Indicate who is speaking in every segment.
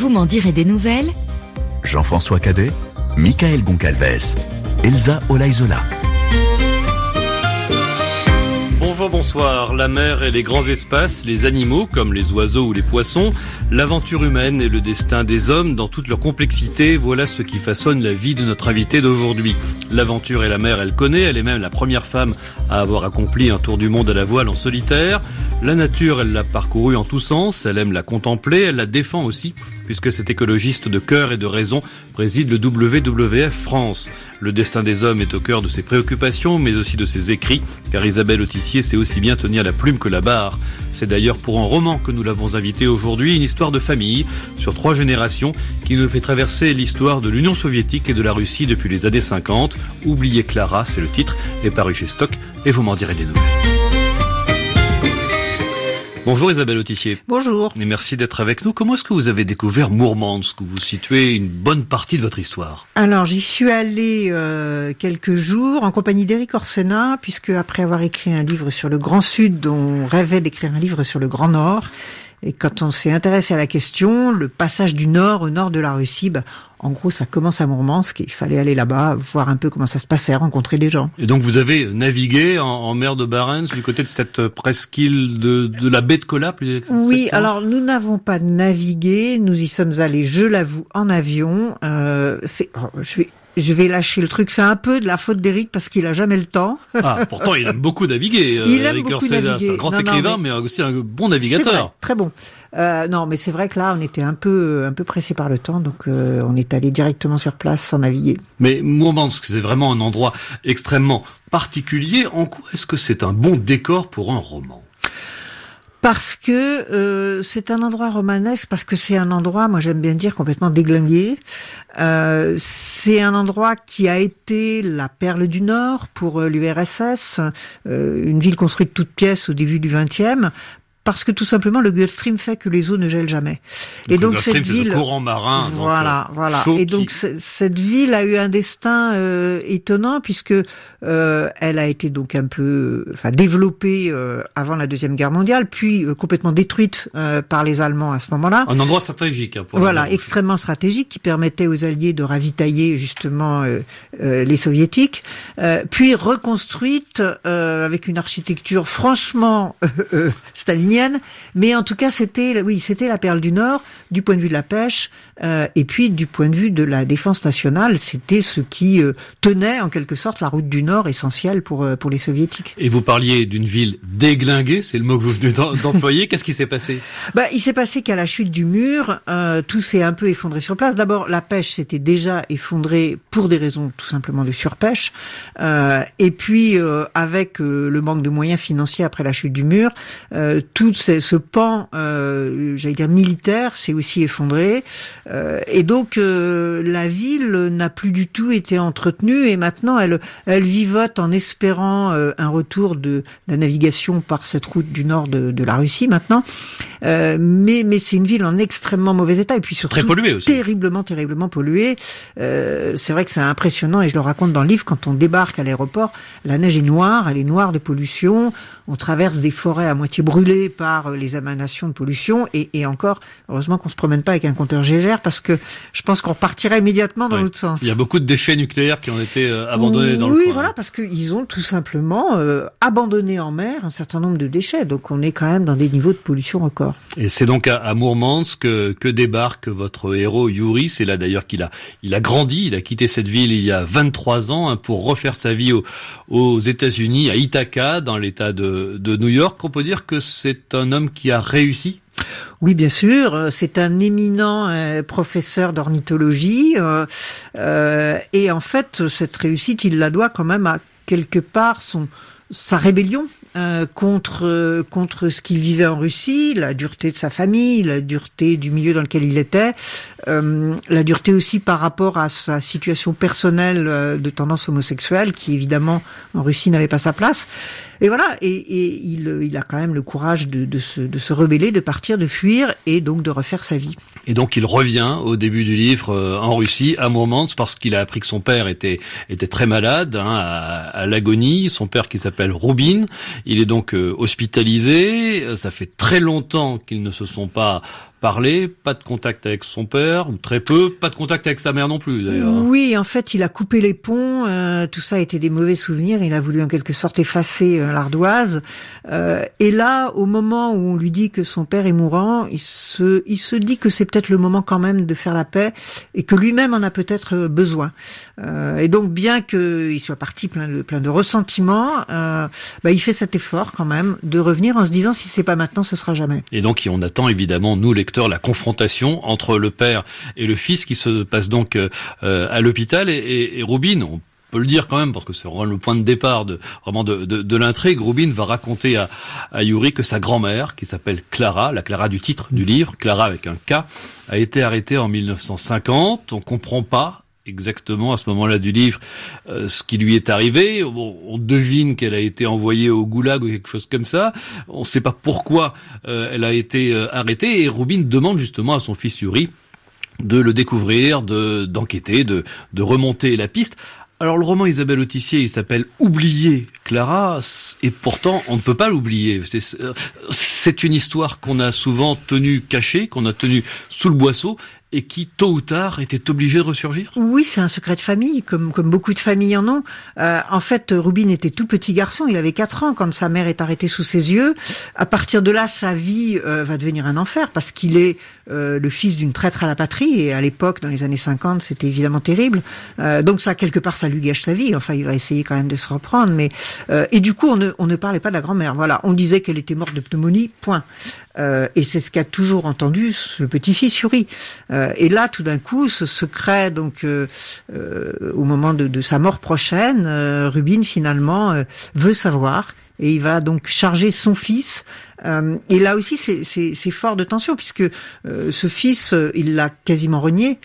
Speaker 1: Vous m'en direz des nouvelles.
Speaker 2: Jean-François Cadet, Michael Goncalves, Elsa Olaizola.
Speaker 3: Bonjour, bonsoir. La mer et les grands espaces, les animaux comme les oiseaux ou les poissons, l'aventure humaine et le destin des hommes dans toute leur complexité, voilà ce qui façonne la vie de notre invité d'aujourd'hui. L'aventure et la mer, elle connaît, elle est même la première femme à avoir accompli un tour du monde à la voile en solitaire. La nature, elle l'a parcourue en tous sens, elle aime la contempler, elle la défend aussi, puisque cet écologiste de cœur et de raison préside le WWF France. Le destin des hommes est au cœur de ses préoccupations, mais aussi de ses écrits, car Isabelle Autissier sait aussi bien tenir la plume que la barre. C'est d'ailleurs pour un roman que nous l'avons invité aujourd'hui, une histoire de famille, sur 3 générations, qui nous fait traverser l'histoire de l'Union soviétique et de la Russie depuis les années 50. Oubliez Clara, c'est le titre, est paru chez Stock, et vous m'en direz des nouvelles. Bonjour Isabelle Autissier.
Speaker 4: Bonjour.
Speaker 3: Et merci d'être avec nous. Comment est-ce que vous avez découvert Mourmansk, où vous situez une bonne partie de votre histoire?
Speaker 4: Alors j'y suis allée quelques jours en compagnie d'Éric Orsena, puisque après avoir écrit un livre sur le Grand Sud, on rêvait d'écrire un livre sur le Grand Nord. Et quand on s'est intéressé à la question, le passage du Nord au nord de la Russie, en gros, ça commence à Mourmansk et il fallait aller là-bas, voir un peu comment ça se passait, rencontrer des gens.
Speaker 3: Et donc vous avez navogué en mer de Barents, du côté de cette presqu'île de la baie de Kola, plus exactement?
Speaker 4: Oui, alors nous n'avons pas navigué, nous y sommes allés, je l'avoue, en avion. Je vais lâcher le truc, c'est un peu de la faute d'Éric parce qu'il a jamais le temps.
Speaker 3: Ah, pourtant il aime beaucoup naviguer.
Speaker 4: Il aime
Speaker 3: Eric
Speaker 4: beaucoup
Speaker 3: Orsena,
Speaker 4: naviguer.
Speaker 3: c'est un grand écrivain, mais aussi un bon navigateur.
Speaker 4: C'est vrai, très bon. Non, mais c'est vrai que là, on était un peu pressé par le temps, donc on est allé directement sur place sans naviguer.
Speaker 3: Mais Mourmansk, c'est vraiment un endroit extrêmement particulier. En quoi est-ce que c'est un bon décor pour un roman?
Speaker 4: Parce que c'est un endroit romanesque, parce que c'est un endroit, moi j'aime bien dire, complètement déglingué. C'est un endroit qui a été la perle du Nord pour l'URSS, une ville construite toute pièce au début du XXe. Parce que tout simplement le Gulf Stream fait que les eaux ne gèlent jamais. Et donc cette ville,
Speaker 3: c'est le courant marin.
Speaker 4: Voilà. Et donc cette ville a eu un destin étonnant puisque elle a été donc un peu, développée avant la Deuxième Guerre mondiale, puis complètement détruite par les Allemands à ce moment-là.
Speaker 3: Un endroit stratégique.
Speaker 4: Extrêmement stratégique qui permettait aux Alliés de ravitailler justement les Soviétiques, puis reconstruite avec une architecture franchement stalinienne. Mais en tout cas, c'était la perle du Nord, du point de vue de la pêche, et puis du point de vue de la défense nationale, c'était ce qui tenait en quelque sorte la route du Nord, essentielle pour les Soviétiques.
Speaker 3: Et vous parliez d'une ville déglinguée, c'est le mot que vous venez d'employer. Qu'est-ce qui s'est passé?
Speaker 4: Il s'est passé qu'à la chute du mur, tout s'est un peu effondré sur place. D'abord, la pêche s'était déjà effondrée pour des raisons tout simplement de surpêche, et puis avec le manque de moyens financiers après la chute du mur, tout ce pan, j'allais dire militaire, s'est aussi effondré. Et donc la ville n'a plus du tout été entretenue et maintenant elle vivote en espérant un retour de la navigation par cette route du nord de la Russie maintenant. Mais c'est une ville en extrêmement mauvais état et puis surtout
Speaker 3: très polluée aussi.
Speaker 4: Terriblement polluée. C'est vrai que c'est impressionnant et je le raconte dans le livre, quand on débarque à l'aéroport, la neige est noire, elle est noire de pollution. On traverse des forêts à moitié brûlées par les émanations de pollution et encore, heureusement qu'on se promène pas avec un compteur Gégère parce que je pense qu'on partirait immédiatement dans l'autre sens.
Speaker 3: Il y a beaucoup de déchets nucléaires qui ont été abandonnés dans le coin.
Speaker 4: Oui, voilà, parce qu'ils ont tout simplement abandonné en mer un certain nombre de déchets. Donc on est quand même dans des niveaux de pollution records.
Speaker 3: Et c'est donc à Mourmansk que débarque votre héros Yuri. C'est là d'ailleurs qu'il a grandi. Il a quitté cette ville il y a 23 ans pour refaire sa vie aux États-Unis, à Ithaca, dans l'État de New York. On peut dire que c'est un homme qui a réussi?
Speaker 4: Oui, bien sûr. C'est un éminent professeur d'ornithologie. Et en fait, cette réussite, il la doit quand même à quelque part sa rébellion contre ce qu'il vivait en Russie, la dureté de sa famille, la dureté du milieu dans lequel il était, la dureté aussi par rapport à sa situation personnelle de tendance homosexuelle qui évidemment en Russie n'avait pas sa place. Et voilà, et il a quand même le courage de se rebeller, de partir, de fuir et donc de refaire sa vie.
Speaker 3: Et donc il revient au début du livre en Russie, à Mourmansk, parce qu'il a appris que son père était très malade, à l'agonie. Son père qui s'appelle Roubin, il est donc hospitalisé. Ça fait très longtemps qu'ils ne se sont pas parler, pas de contact avec son père, ou très peu, pas de contact avec sa mère non plus d'ailleurs.
Speaker 4: Oui, en fait, il a coupé les ponts, tout ça était des mauvais souvenirs, il a voulu en quelque sorte effacer l'ardoise. Et là, au moment où on lui dit que son père est mourant, il se dit que c'est peut-être le moment quand même de faire la paix, et que lui-même en a peut-être besoin. Et donc, bien qu'il soit parti plein de ressentiments, il fait cet effort quand même de revenir en se disant si c'est pas maintenant, ce sera jamais.
Speaker 3: Et donc on attend évidemment, nous lecteurs, la confrontation entre le père et le fils qui se passe donc à l'hôpital et Rubin, on peut le dire quand même parce que c'est vraiment le point de départ de l'intrigue. Rubin va raconter à Yuri que sa grand-mère, qui s'appelle Clara, la Clara du titre du livre, Clara avec un K, a été arrêtée en 1950. On comprend pas exactement à ce moment-là du livre ce qui lui est arrivé. On devine qu'elle a été envoyée au goulag ou quelque chose comme ça. On ne sait pas pourquoi elle a été arrêtée et Rubin demande justement à son fils Yuri de le découvrir, d'enquêter, de remonter la piste. Alors le roman Isabelle Autissier, il s'appelle Oublier Clara, et pourtant on ne peut pas l'oublier. C'est une histoire qu'on a souvent tenue cachée, qu'on a tenue sous le boisseau, et qui, tôt ou tard, était obligé de ressurgir?
Speaker 4: Oui, c'est un secret de famille, comme beaucoup de familles en ont. En fait, Rubin était tout petit garçon, il avait 4 ans quand sa mère est arrêtée sous ses yeux. À partir de là, sa vie va devenir un enfer, parce qu'il est le fils d'une traître à la patrie, et à l'époque, dans les années 50, c'était évidemment terrible. Donc ça, quelque part, ça lui gâche sa vie. Enfin, il va essayer quand même de se reprendre, mais et du coup, on ne parlait pas de la grand-mère. Voilà, on disait qu'elle était morte de pneumonie, point. Et c'est ce qu'a toujours entendu le petit-fils Yuri. Et là, tout d'un coup, ce secret, donc au moment de sa mort prochaine, Rubin finalement veut savoir, et il va donc charger son fils. Et là aussi, c'est fort de tension, puisque ce fils, il l'a quasiment renié.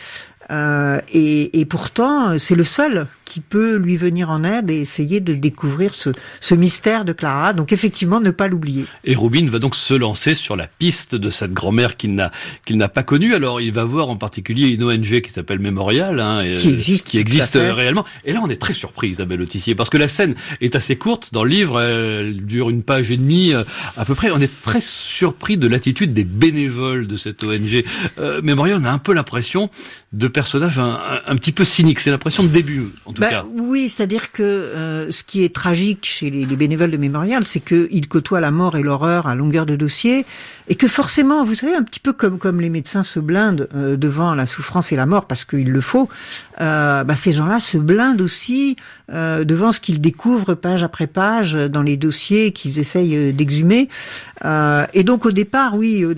Speaker 4: Et pourtant, c'est le seul qui peut lui venir en aide et essayer de découvrir ce mystère de Clara. Donc effectivement, ne pas l'oublier.
Speaker 3: Et Rubin va donc se lancer sur la piste de cette grand-mère qu'il n'a pas connue. Alors il va voir en particulier une ONG qui s'appelle Mémorial, qui existe réellement. Et là, on est très surpris, Isabelle Autissier, parce que la scène est assez courte dans le livre. Elle dure 1 page et demie à peu près. On est très surpris de l'attitude des bénévoles de cette ONG. Mémorial, on a un peu l'impression de personnages un petit peu cyniques. C'est l'impression de début, en tout cas.
Speaker 4: Oui, c'est-à-dire que ce qui est tragique chez les bénévoles de Mémorial, c'est qu'ils côtoient la mort et l'horreur à longueur de dossier, et que forcément, vous savez, un petit peu comme les médecins se blindent devant la souffrance et la mort, parce qu'il le faut, ces gens-là se blindent aussi devant ce qu'ils découvrent page après page dans les dossiers qu'ils essayent d'exhumer. Et donc au départ,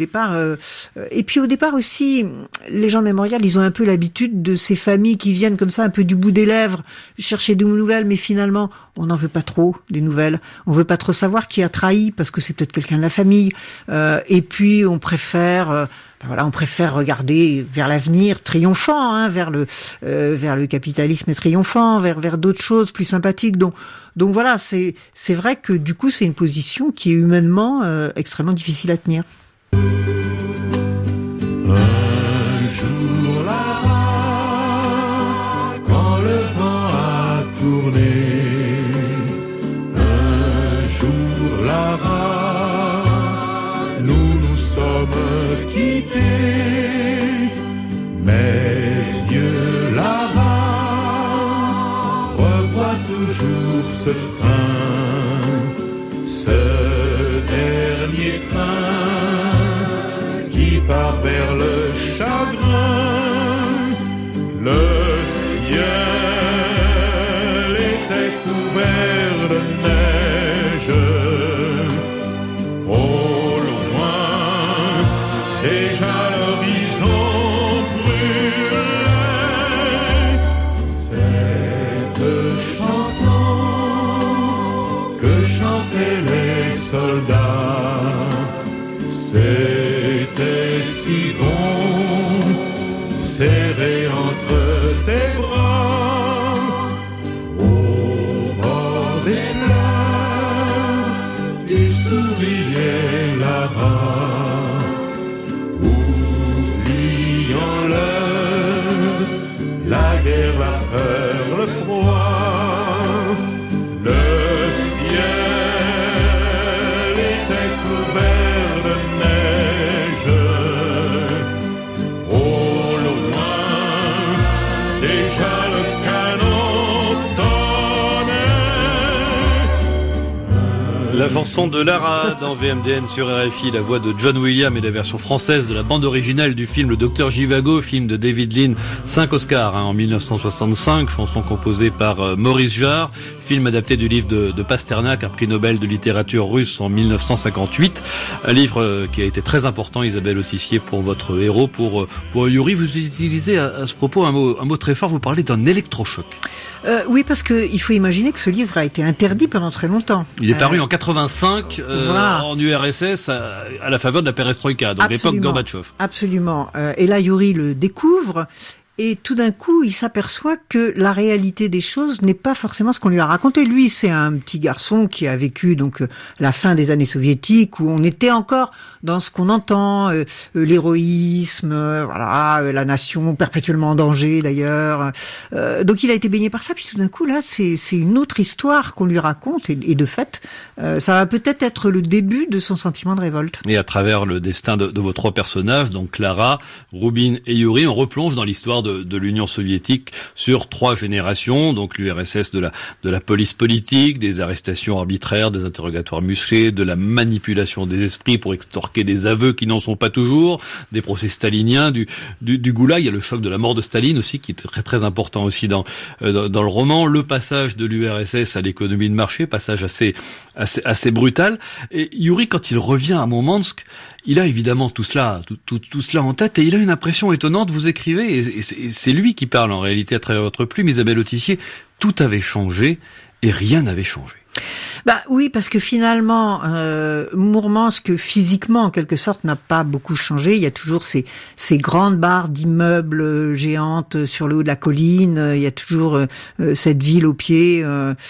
Speaker 4: et puis au départ aussi, les gens de Mémorial, ils ont un peu l'habitude de ces familles qui viennent comme ça un peu du bout des lèvres chercher des nouvelles, mais finalement on n'en veut pas trop des nouvelles, on veut pas trop savoir qui a trahi, parce que c'est peut-être quelqu'un de la famille, et puis on préfère regarder vers l'avenir triomphant, vers le capitalisme triomphant, vers d'autres choses plus sympathiques. Donc voilà, c'est vrai que du coup c'est une position qui est humainement extrêmement difficile à tenir.
Speaker 1: Un jour là-bas, quand le vent a tourné, un jour là-bas, nous sommes quittés, mes yeux là-bas revoient toujours ce train, ce dernier train qui part vers le chagrin. Le ciel était couvert de neige, au loin déjà l'horizon brûlait. Cette chanson que chantaient les soldats, c'était si bon, serré entre tes bras, au bord des pleurs, il souriait là-bas, où
Speaker 3: chanson de Lara dans VMDN sur RFI, la voix de John Williams et la version française de la bande originale du film Le Docteur Zhivago, film de David Lean, 5 Oscars en 1965, chanson composée par Maurice Jarre, film adapté du livre de Pasternak, un prix Nobel de littérature russe en 1958, un livre qui a été très important, Isabelle Autissier, pour votre héros, pour Yuri. Vous utilisez à ce propos un mot très fort, vous parlez d'un électrochoc.
Speaker 4: Oui, parce que il faut imaginer que ce livre a été interdit pendant très longtemps.
Speaker 3: Il est paru en 85 voilà. En URSS à la faveur de la perestroïka, donc l'époque Gorbatchev.
Speaker 4: Absolument. Et là, Yuri le découvre. Et tout d'un coup, il s'aperçoit que la réalité des choses n'est pas forcément ce qu'on lui a raconté. Lui, c'est un petit garçon qui a vécu donc la fin des années soviétiques, où on était encore dans ce qu'on entend, l'héroïsme, voilà, la nation perpétuellement en danger d'ailleurs. Donc il a été baigné par ça. Puis tout d'un coup, là, c'est une autre histoire qu'on lui raconte. Et de fait, ça va peut-être être le début de son sentiment de révolte.
Speaker 3: Et à travers le destin de vos trois personnages, donc Clara, Roubine et Yuri, on replonge dans l'histoire de l'Union soviétique sur 3 générations, donc l'URSS de la police politique, des arrestations arbitraires, des interrogatoires musclés, de la manipulation des esprits pour extorquer des aveux qui n'en sont pas toujours, des procès staliniens, du goulag. Il y a le choc de la mort de Staline aussi qui est très très important aussi dans le roman, le passage de l'URSS à l'économie de marché, passage assez brutal. Et Yuri, quand il revient à Mourmansk, il a évidemment tout cela en tête et il a une impression étonnante. Vous écrivez, et c'est lui qui parle en réalité à travers votre plume, Isabelle Autissier, tout avait changé et rien n'avait changé.
Speaker 4: Bah oui, parce que finalement, Mourmansk physiquement en quelque sorte n'a pas beaucoup changé. Il y a toujours ces grandes barres d'immeubles géantes sur le haut de la colline. Il y a toujours cette ville au pied,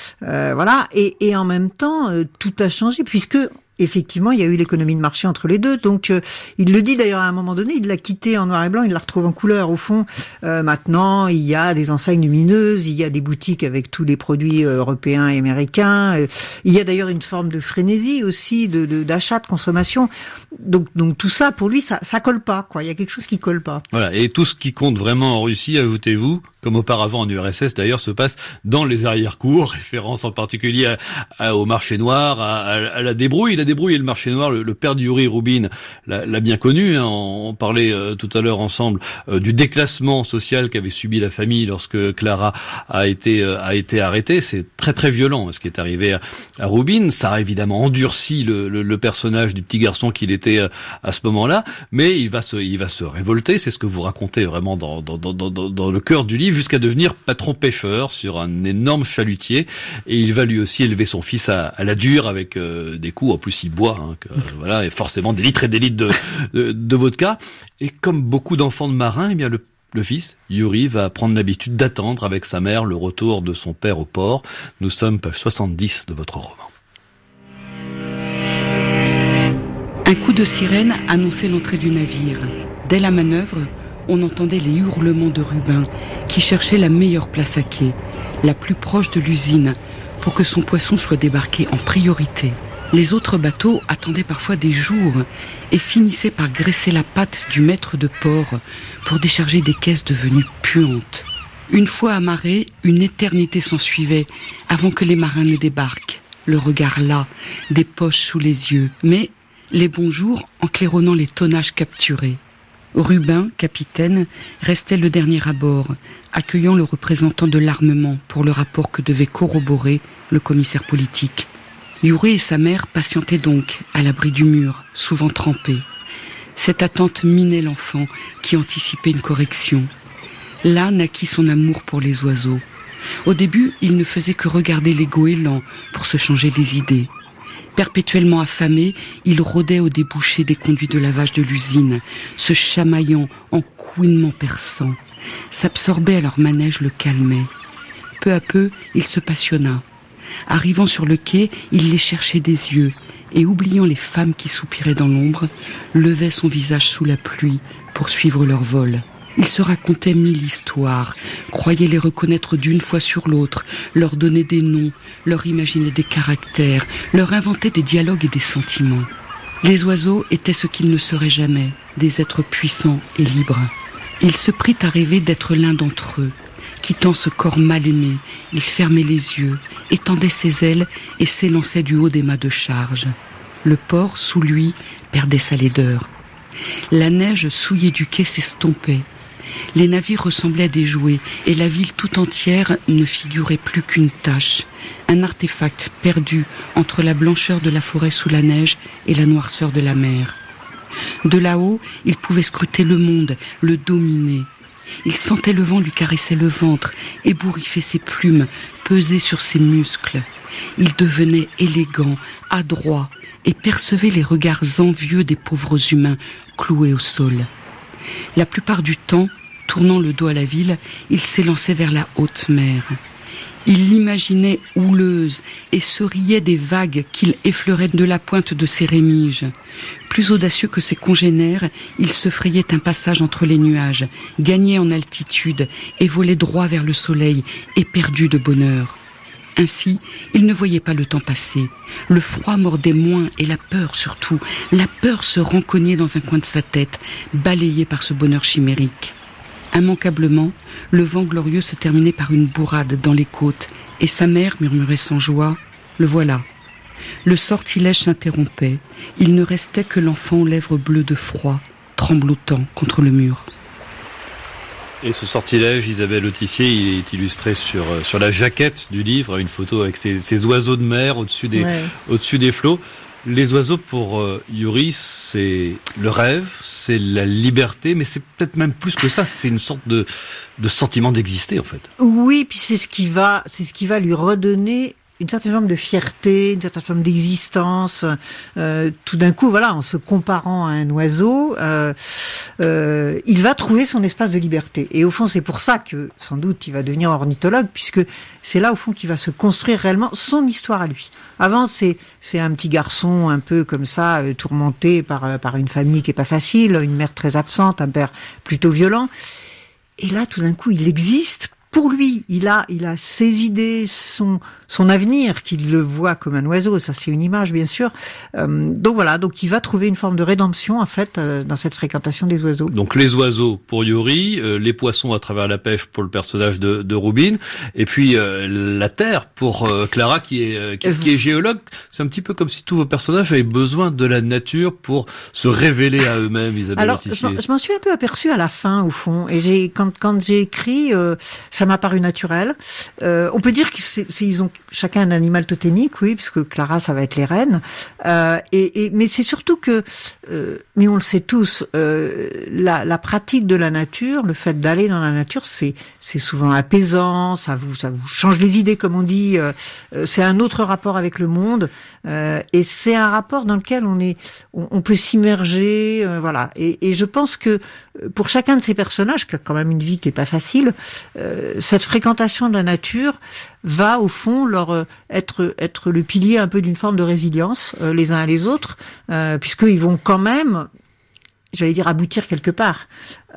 Speaker 4: voilà. Et en même temps, tout a changé puisque effectivement, il y a eu l'économie de marché entre les deux. Donc, il le dit d'ailleurs à un moment donné, il l'a quitté en noir et blanc, il la retrouve en couleur. Au fond, maintenant, il y a des enseignes lumineuses, il y a des boutiques avec tous les produits européens et américains. Il y a d'ailleurs une forme de frénésie aussi, d'achat, de consommation. Donc tout ça, pour lui, ça colle pas, quoi. Il y a quelque chose qui colle pas.
Speaker 3: Voilà. Et tout ce qui compte vraiment en Russie, ajoutez-vous, comme auparavant en URSS d'ailleurs, se passe dans les arrière-cours, référence en particulier au marché noir, à la débrouille. La débrouille et le marché noir, le père de Yuri, Roubine, l'a bien connu, hein. On parlait tout à l'heure ensemble du déclassement social qu'avait subi la famille lorsque Clara a été arrêtée. C'est très très violent ce qui est arrivé à Roubine. Ça a évidemment endurci le personnage du petit garçon qu'il était à ce moment-là, mais il va se révolter. C'est ce que vous racontez vraiment dans le cœur du livre, jusqu'à devenir patron pêcheur sur un énorme chalutier, et il va lui aussi élever son fils à la dure avec des coups. En plus, il boit, hein, voilà, et forcément des litres et des litres de vodka. Et comme beaucoup d'enfants de marins, eh bien le fils, Yuri, va prendre l'habitude d'attendre avec sa mère le retour de son père au port. Nous sommes page 70 de votre roman.
Speaker 5: Un coup de sirène annonçait l'entrée du navire. Dès la manœuvre, on entendait les hurlements de Rubin, qui cherchait la meilleure place à quai, la plus proche de l'usine, pour que son poisson soit débarqué en priorité. Les autres bateaux attendaient parfois des jours et finissaient par graisser la patte du maître de port pour décharger des caisses devenues puantes. Une fois amarrés, une éternité s'ensuivait avant que les marins ne débarquent, le regard las, des poches sous les yeux, mais les bons jours en claironnant les tonnages capturés. Rubin, capitaine, restait le dernier à bord, accueillant le représentant de l'armement pour le rapport que devait corroborer le commissaire politique. Yuri et sa mère patientaient donc, à l'abri du mur, souvent trempés. Cette attente minait l'enfant, qui anticipait une correction. Là naquit son amour pour les oiseaux. Au début, il ne faisait que regarder les goélands pour se changer les idées. Perpétuellement affamé, il rôdait au débouché des conduits de lavage de l'usine, se chamaillant en couinements perçants. S'absorber à leur manège le calmait. Peu à peu, il se passionna. Arrivant sur le quai, il les cherchait des yeux et, oubliant les femmes qui soupiraient dans l'ombre, levait son visage sous la pluie pour suivre leur vol. Il se racontait 1000 histoires, croyait les reconnaître d'une fois sur l'autre, leur donnait des noms, leur imaginait des caractères, leur inventait des dialogues et des sentiments. Les oiseaux étaient ce qu'ils ne seraient jamais, des êtres puissants et libres. Il se prit à rêver d'être l'un d'entre eux, Quittant ce corps mal aimé, il fermait les yeux, étendait ses ailes et s'élançait du haut des mâts de charge. Le port, sous lui, perdait sa laideur. La neige souillée du quai s'estompait. Les navires ressemblaient à des jouets et la ville tout entière ne figurait plus qu'une tache, un artefact perdu entre la blancheur de la forêt sous la neige et la noirceur de la mer. De là-haut, il pouvait scruter le monde, le dominer. Il sentait le vent lui caresser le ventre, ébouriffer ses plumes, peser sur ses muscles. Il devenait élégant, adroit et percevait les regards envieux des pauvres humains cloués au sol. La plupart du temps, tournant le dos à la ville, il s'élançait vers la haute mer. Il l'imaginait houleuse et se riait des vagues qu'il effleurait de la pointe de ses rémiges. Plus audacieux que ses congénères, il se frayait un passage entre les nuages, gagnait en altitude et volait droit vers le soleil, éperdu de bonheur. Ainsi, il ne voyait pas le temps passer. Le froid mordait moins et la peur surtout. La peur se rencognait dans un coin de sa tête, balayée par ce bonheur chimérique. Immanquablement, le vent glorieux se terminait par une bourrade dans les côtes, et sa mère murmurait sans joie « Le voilà ». Le sortilège s'interrompait. Il ne restait que l'enfant aux lèvres bleues de froid, tremblotant contre le mur.
Speaker 3: Et ce sortilège, Isabelle Autissier, il est illustré sur la jaquette du livre, une photo avec ces oiseaux de mer au-dessus des flots. Les oiseaux, pour Yuri, c'est le rêve, c'est la liberté, mais c'est peut-être même plus que ça, c'est une sorte de sentiment d'exister, en fait.
Speaker 4: Oui, puis c'est ce qui va lui redonner une certaine forme de fierté, une certaine forme d'existence. Tout d'un coup, voilà, en se comparant à un oiseau, il va trouver son espace de liberté. Et au fond, c'est pour ça que, sans doute, il va devenir ornithologue, puisque c'est là, au fond, qu'il va se construire réellement son histoire à lui. Avant, c'est un petit garçon un peu comme ça, tourmenté par une famille qui est pas facile, une mère très absente, un père plutôt violent. Et là, tout d'un coup, il existe. Pour lui, il a ses idées, son avenir, qu'il le voit comme un oiseau. Ça, c'est une image, bien sûr. Donc voilà, donc il va trouver une forme de rédemption, en fait, dans cette fréquentation des oiseaux.
Speaker 3: Donc les oiseaux pour Yuri, les poissons à travers la pêche pour le personnage de Rubin, et puis la terre pour Clara qui est géologue. C'est un petit peu comme si tous vos personnages avaient besoin de la nature pour se révéler à eux-mêmes, Isabelle Autissier.
Speaker 4: Alors, je m'en suis un peu aperçue à la fin, au fond, et quand j'ai écrit, ça m'a paru naturel. On peut dire qu'ils ont chacun un animal totémique, oui, puisque Clara, ça va être les rennes. Mais c'est surtout que, mais on le sait tous, la pratique de la nature, le fait d'aller dans la nature, c'est souvent apaisant, ça vous change les idées, comme on dit. C'est un autre rapport avec le monde, et c'est un rapport dans lequel on peut s'immerger, voilà. Et je pense que pour chacun de ces personnages, qui a quand même une vie qui est pas facile, cette fréquentation de la nature va au fond leur être le pilier un peu d'une forme de résilience les uns à les autres, puisqu'ils vont quand même, j'allais dire, aboutir quelque part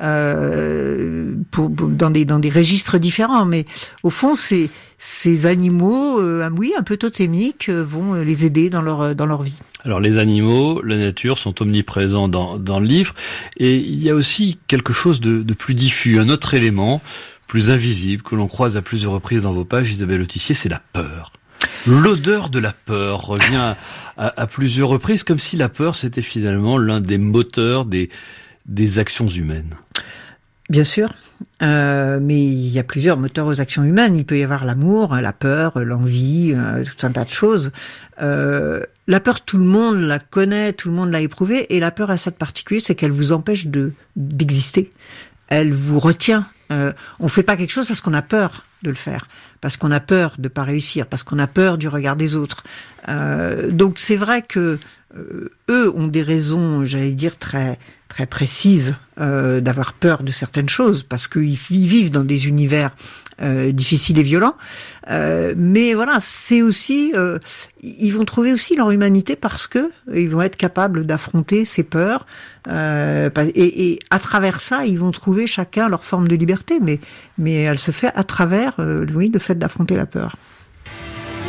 Speaker 4: dans des registres différents, mais au fond ces animaux oui, un peu totémiques vont les aider dans leur vie.
Speaker 3: Alors les animaux, la nature sont omniprésents dans le livre, et il y a aussi quelque chose de plus diffus, un autre élément plus invisible que l'on croise à plusieurs reprises dans vos pages, Isabelle Autissier, c'est la peur. L'odeur de la peur revient à plusieurs reprises, comme si la peur c'était finalement l'un des moteurs des actions humaines.
Speaker 4: Bien sûr, mais il y a plusieurs moteurs aux actions humaines. Il peut y avoir l'amour, la peur, l'envie, tout un tas de choses. La peur, tout le monde la connaît, tout le monde l'a éprouvée, et la peur a cette particulier, c'est qu'elle vous empêche d'exister. Elle vous retient. On fait pas quelque chose parce qu'on a peur de le faire, parce qu'on a peur de pas réussir, parce qu'on a peur du regard des autres. Donc c'est vrai que eux ont des raisons, j'allais dire, très très précises d'avoir peur de certaines choses, parce qu'ils vivent dans des univers difficiles et violents. Mais voilà, c'est aussi, ils vont trouver aussi leur humanité parce que ils vont être capables d'affronter ces peurs, et à travers ça, ils vont trouver chacun leur forme de liberté, mais elle se fait à travers, oui, le fait d'affronter la peur.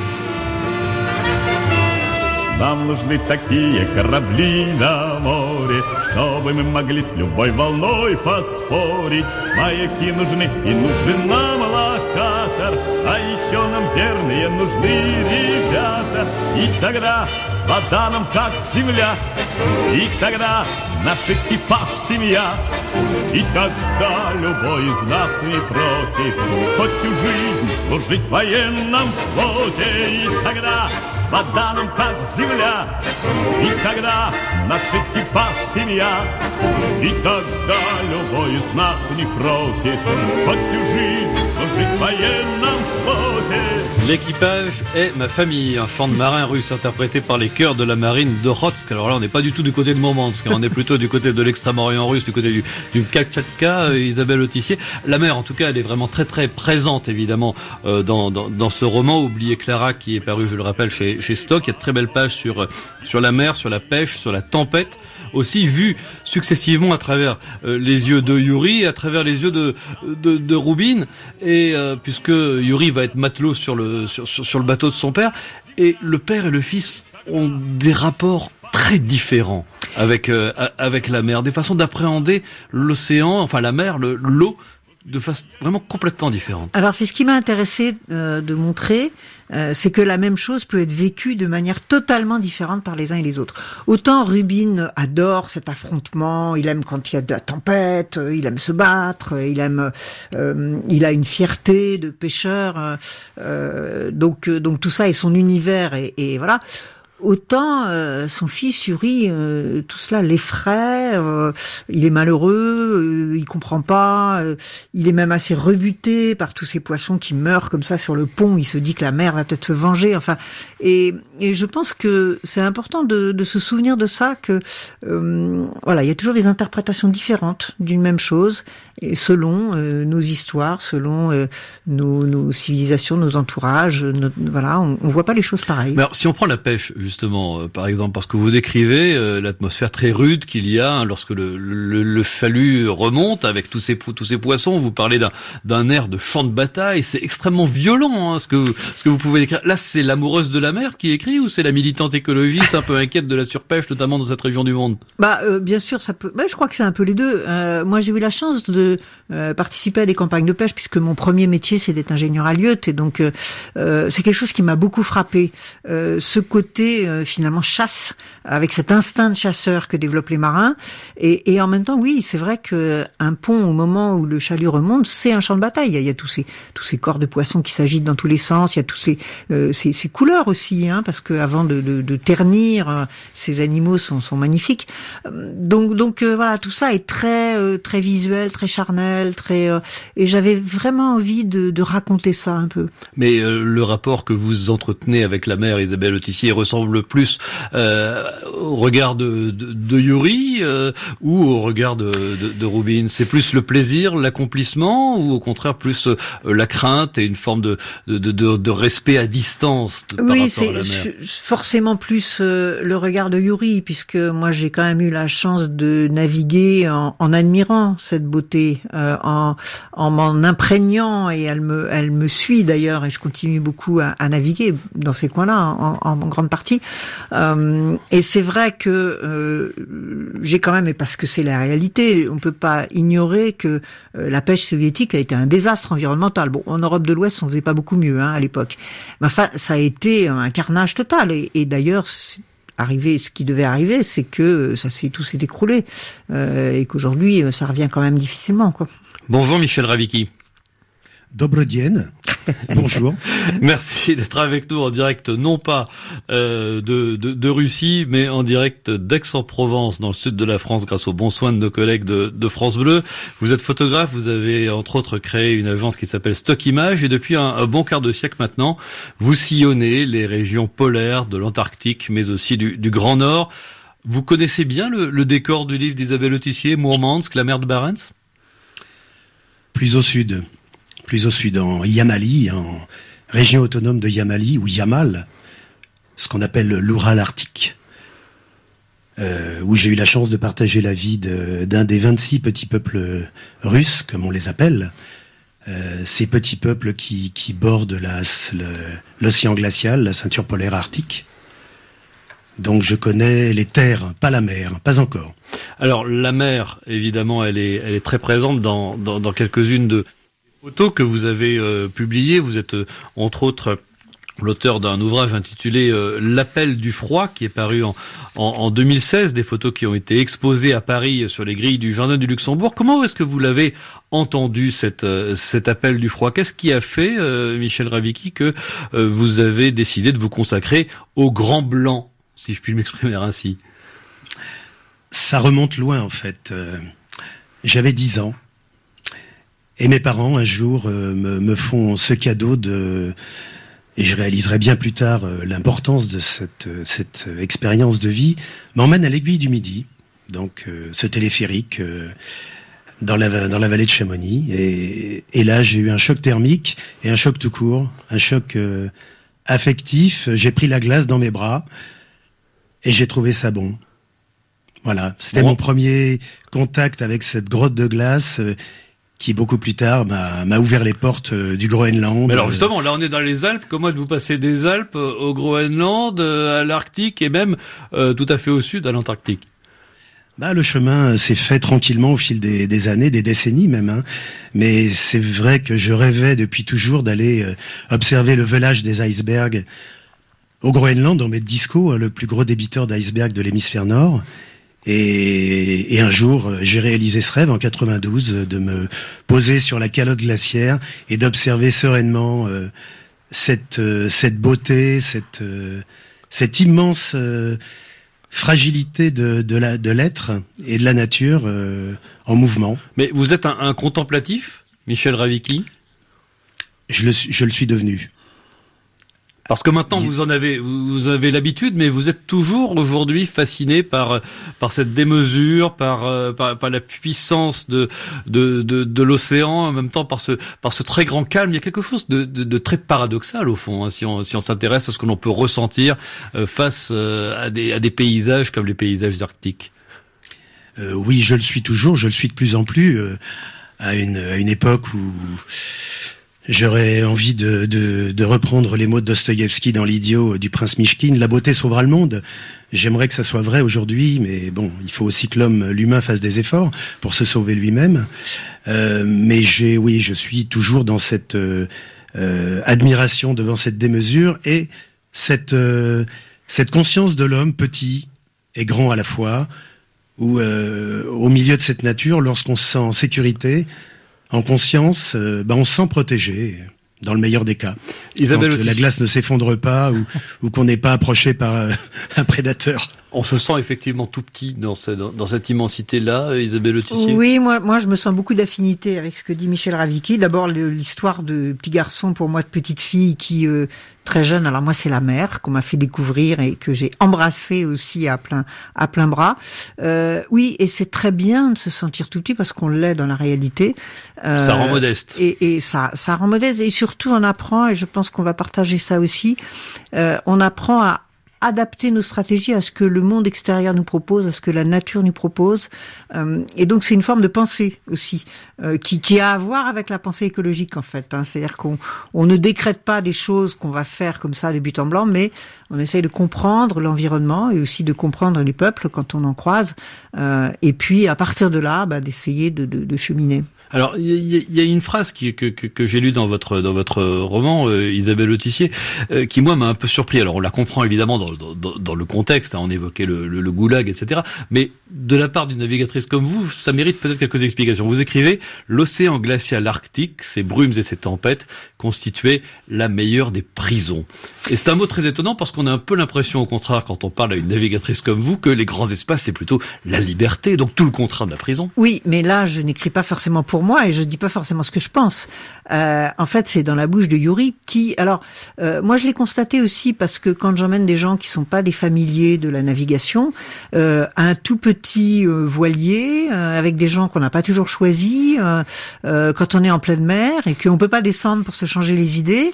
Speaker 1: Нам нужны такие корабли на море, флоте, чтобы мы могли с любой волной поспорить. Маяки нужны и нужен нам локатор, а еще нам верные нужны ребята. И тогда вода нам как земля, и тогда наш экипаж семья. И тогда любой из нас не против хоть всю жизнь служить в военном флоте. И тогда вода нам как земля, и тогда наш экипаж семья. И тогда любой из нас не против хоть всю жизнь служить в военном флоте.
Speaker 3: L'équipage est ma famille, un chant de marin russe interprété par les chœurs de la marine d'Okhotsk. Alors là, on n'est pas du tout du côté de Mourmansk, on est plutôt du côté de l'extrême-orient russe, du côté du Kamtchatka, Isabelle Autissier. La mer, en tout cas, elle est vraiment très très présente, évidemment, dans ce roman. Oubliez Clara, qui est paru, je le rappelle, chez Stock. Il y a de très belles pages sur la mer, sur la pêche, sur la tempête. Aussi vu successivement à travers les yeux de Yuri, à travers les yeux de Rubin, et puisque Yuri va être matelot sur le bateau de son père, et le père et le fils ont des rapports très différents avec la mer, des façons d'appréhender l'océan, enfin la mer, l'eau, de façon vraiment complètement différente.
Speaker 4: Alors c'est ce qui m'a intéressé de montrer, c'est que la même chose peut être vécue de manière totalement différente par les uns et les autres. Autant Rubin adore cet affrontement, il aime quand il y a de la tempête, il aime se battre, il a une fierté de pêcheur, donc tout ça est son univers et voilà. Autant son fils Yuri, tout cela l'effraie, il est malheureux, il comprend pas, il est même assez rebuté par tous ces poissons qui meurent comme ça sur le pont, il se dit que la mer va peut-être se venger, enfin, et je pense que c'est important de se souvenir de ça, que voilà, il y a toujours des interprétations différentes d'une même chose, et selon nos histoires, selon nos civilisations, nos entourages, voilà, on voit pas les choses pareilles.
Speaker 3: Mais alors, si on prend la pêche, justement, par exemple, parce que vous décrivez l'atmosphère très rude qu'il y a lorsque le chalut remonte avec tous ces poissons. Vous parlez d'un air de champ de bataille. C'est extrêmement violent, ce que vous pouvez décrire. Là, c'est l'amoureuse de la mer qui écrit, ou c'est la militante écologiste un peu inquiète de la surpêche, notamment dans cette région du monde? Bien
Speaker 4: sûr, ça peut. Je crois que c'est un peu les deux. Moi, j'ai eu la chance de participer à des campagnes de pêche, puisque mon premier métier, c'est d'être ingénieur à Lieutenant, et donc c'est quelque chose qui m'a beaucoup frappé. Ce côté finalement chasse, avec cet instinct de chasseur que développent les marins, et en même temps, oui, c'est vrai que un pont, au moment où le chalut remonte, c'est un champ de bataille. Il y a tous ces corps de poissons qui s'agitent dans tous les sens. Il y a tous ces couleurs aussi, parce que avant de ternir, ces animaux sont magnifiques. Donc voilà, tout ça est très très visuel, très charnel, et j'avais vraiment envie de raconter ça un peu.
Speaker 3: Mais le rapport que vous entretenez avec la mer, Isabelle Autissier, ressemble plus au regard de Yuri ou au regard de Rubin? C'est plus le plaisir, l'accomplissement, ou au contraire plus la crainte et une forme de respect à distance par rapport à la mer?
Speaker 4: C'est forcément plus le regard de Yuri, puisque moi j'ai quand même eu la chance de naviguer en admirant cette beauté, en m'en imprégnant, et elle me suit d'ailleurs, et je continue beaucoup à naviguer dans ces coins-là en grande partie. Et c'est vrai que j'ai quand même, et parce que c'est la réalité, on peut pas ignorer que la pêche soviétique a été un désastre environnemental. Bon, en Europe de l'Ouest, on faisait pas beaucoup mieux à l'époque. Mais enfin, ça a été un carnage total. Et d'ailleurs, ce qui devait arriver, c'est que tout s'est écroulé, et qu'aujourd'hui, ça revient quand même difficilement, quoi.
Speaker 3: Bonjour Michel Ravicki.
Speaker 6: Добрый день. Bonjour.
Speaker 3: Merci d'être avec nous en direct, non pas de Russie, mais en direct d'Aix-en-Provence, dans le sud de la France, grâce aux bons soins de nos collègues de France Bleu. Vous êtes photographe, vous avez entre autres créé une agence qui s'appelle Stock Images, et depuis un bon quart de siècle maintenant, vous sillonnez les régions polaires de l'Antarctique, mais aussi du Grand Nord. Vous connaissez bien le décor du livre d'Isabelle Autissier, Mourmansk, la mer de Barents?
Speaker 6: Plus au sud, en Yamali, en région autonome de Yamali, ou Yamal, ce qu'on appelle l'Oural arctique, où j'ai eu la chance de partager la vie d'un des 26 petits peuples russes, comme on les appelle, ces petits peuples qui bordent l'océan glacial, la ceinture polaire arctique. Donc je connais les terres, pas la mer, pas encore.
Speaker 3: Alors la mer, évidemment, elle est très présente dans quelques-unes de photos que vous avez publiées. Vous êtes entre autres l'auteur d'un ouvrage intitulé L'appel du froid, qui est paru en 2016, des photos qui ont été exposées à Paris sur les grilles du Jardin du Luxembourg. Comment est-ce que vous l'avez entendu, cet appel du froid? Qu'est-ce qui a fait, Michel Ravicki, que vous avez décidé de vous consacrer au Grand Blanc, si je puis m'exprimer ainsi?
Speaker 6: Ça remonte loin, en fait. J'avais 10 ans. Et mes parents, un jour, me font ce cadeau et je réaliserai bien plus tard l'importance de cette expérience de vie, m'emmène à l'Aiguille du Midi, donc ce téléphérique dans la vallée de Chamonix. Et là, j'ai eu un choc thermique et un choc tout court, un choc affectif. J'ai pris la glace dans mes bras et j'ai trouvé ça bon. Voilà, c'était mon premier contact avec cette grotte de glace qui beaucoup plus tard m'a ouvert les portes du Groenland.
Speaker 3: Mais alors justement, là on est dans les Alpes. Comment êtes-vous passé des Alpes au Groenland, à l'Arctique et même tout à fait au sud, à l'Antarctique?
Speaker 6: Le chemin s'est fait tranquillement au fil des années, des décennies même. Hein. Mais c'est vrai que je rêvais depuis toujours d'aller observer le velage des icebergs au Groenland, au Met Disco, le plus gros débiteur d'icebergs de l'hémisphère nord. Et un jour, j'ai réalisé ce rêve en 92 de me poser sur la calotte glaciaire et d'observer sereinement cette beauté, cette immense fragilité de l'être et de la nature en mouvement.
Speaker 3: Mais vous êtes un contemplatif, Michel Ravicki?
Speaker 6: Je le suis devenu.
Speaker 3: Parce que maintenant vous avez l'habitude, mais vous êtes toujours aujourd'hui fasciné par cette démesure, par la puissance de l'océan, en même temps par ce très grand calme. Il y a quelque chose de très paradoxal au fond, hein, si on s'intéresse à ce que l'on peut ressentir face à des paysages comme les paysages arctiques.
Speaker 6: Oui, je le suis toujours, je le suis de plus en plus à une époque où j'aurais envie de reprendre les mots de Dostoïevski dans l'Idiot du prince Mishkin. La beauté sauvera le monde. J'aimerais que ça soit vrai aujourd'hui, mais bon, il faut aussi que l'humain fasse des efforts pour se sauver lui-même. Mais je suis toujours dans cette admiration devant cette démesure et cette conscience de l'homme petit et grand à la fois, où au milieu de cette nature, lorsqu'on se sent en sécurité, en conscience, on se sent protégé, dans le meilleur des cas.
Speaker 3: Isabelle
Speaker 6: Quand la glace ne s'effondre pas ou qu'on n'est pas approché par un prédateur.
Speaker 3: On se sent effectivement tout petit dans cette immensité-là, Isabelle Autissier.
Speaker 4: Oui, moi je me sens beaucoup d'affinité avec ce que dit Michel Ravicki. D'abord l'histoire de petit garçon, pour moi de petite fille qui très jeune. Alors moi c'est la mer qu'on m'a fait découvrir et que j'ai embrassée aussi à plein bras. Oui, et c'est très bien de se sentir tout petit parce qu'on l'est dans la réalité.
Speaker 3: Ça rend modeste.
Speaker 4: Et ça rend modeste et surtout on apprend, et je pense qu'on va partager ça aussi, on apprend à adapter nos stratégies à ce que le monde extérieur nous propose, à ce que la nature nous propose. Et donc c'est une forme de pensée aussi, qui a à voir avec la pensée écologique en fait. Hein. C'est-à-dire qu'on ne décrète pas des choses qu'on va faire comme ça de but en blanc, mais on essaye de comprendre l'environnement et aussi de comprendre les peuples quand on en croise. Et puis à partir de là, d'essayer de cheminer.
Speaker 3: Alors, il y a une phrase que j'ai lue dans votre roman, Isabelle Autissier, qui moi m'a un peu surpris. Alors, on la comprend évidemment dans le contexte, hein, on évoquait le goulag, etc. Mais de la part d'une navigatrice comme vous, ça mérite peut-être quelques explications. Vous écrivez « L'océan glacial arctique, ses brumes et ses tempêtes constituaient la meilleure des prisons ». Et c'est un mot très étonnant parce qu'on a un peu l'impression, au contraire, quand on parle à une navigatrice comme vous, que les grands espaces, c'est plutôt la liberté, donc tout le contraire de la prison.
Speaker 4: Oui, mais là, je n'écris pas forcément pour moi et je dis pas forcément ce que je pense. En fait, c'est dans la bouche de Yuri qui, alors, moi je l'ai constaté aussi parce que quand j'emmène des gens qui sont pas des familiers de la navigation, un tout petit voilier avec des gens qu'on n'a pas toujours choisis, quand on est en pleine mer et qu'on peut pas descendre pour se changer les idées,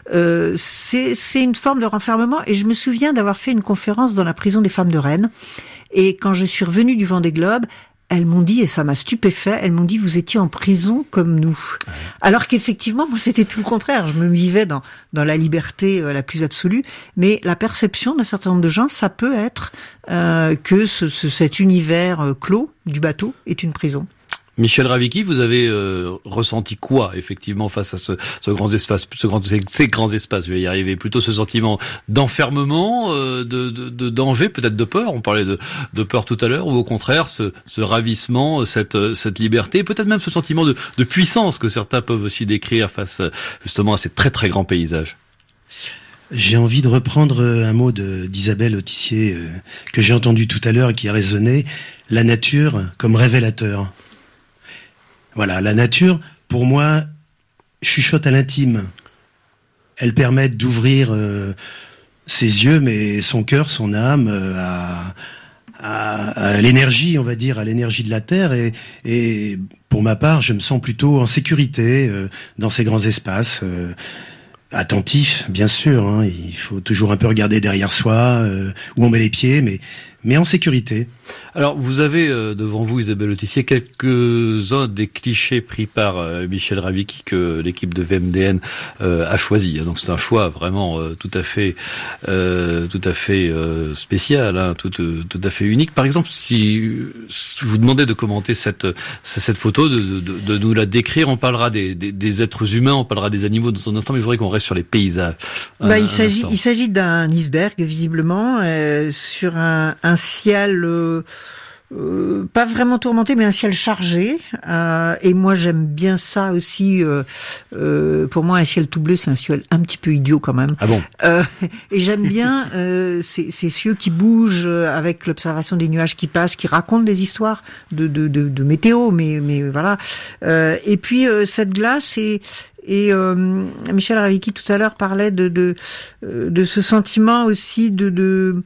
Speaker 4: c'est une forme de renfermement. Et je me souviens d'avoir fait une conférence dans la prison des femmes de Rennes. Et quand je suis revenue du Vendée Globe, elles m'ont dit, et ça m'a stupéfait, elles m'ont dit, vous étiez en prison comme nous. Ouais. Alors qu'effectivement, moi, c'était tout le contraire. Je me vivais dans la liberté la plus absolue. Mais la perception d'un certain nombre de gens, ça peut être que cet univers clos du bateau est une prison.
Speaker 3: Michel Ravicki, vous avez ressenti quoi effectivement face à ces grands espaces, je vais y arriver, plutôt ce sentiment d'enfermement, de danger, peut-être de peur, on parlait de peur tout à l'heure, ou au contraire ce ravissement, cette liberté, peut-être même ce sentiment de puissance que certains peuvent aussi décrire face justement à ces très très grands paysages.
Speaker 6: J'ai envie de reprendre un mot d'Isabelle Autissier que j'ai entendu tout à l'heure et qui a résonné, la nature comme révélateur. Voilà, la nature, pour moi, chuchote à l'intime. Elle permet d'ouvrir ses yeux, mais son cœur, son âme, à l'énergie, on va dire, à l'énergie de la Terre. Et pour ma part, je me sens plutôt en sécurité dans ces grands espaces. Attentif, bien sûr. Hein, il faut toujours un peu regarder derrière soi, où on met les pieds, mais en sécurité.
Speaker 3: Alors, vous avez devant vous, Isabelle Autissier, quelques-uns des clichés pris par Michel Ravicki que l'équipe de VMDN a choisi. Donc, c'est un choix vraiment tout à fait spécial, hein, tout à fait unique. Par exemple, si je vous demandais de commenter cette photo, de nous la décrire, on parlera des êtres humains, on parlera des animaux dans un instant, mais je voudrais qu'on reste sur les paysages.
Speaker 4: Il s'agit d'un iceberg, visiblement, sur un ciel pas vraiment tourmenté, mais un ciel chargé. Et moi, j'aime bien ça aussi. Pour moi, un ciel tout bleu, c'est un ciel un petit peu idiot quand même.
Speaker 3: Ah bon?
Speaker 4: Et j'aime bien ces cieux qui bougent avec l'observation des nuages qui passent, qui racontent des histoires de météo, mais voilà. Et puis cette glace et Michel Ravicki tout à l'heure parlait de ce sentiment aussi de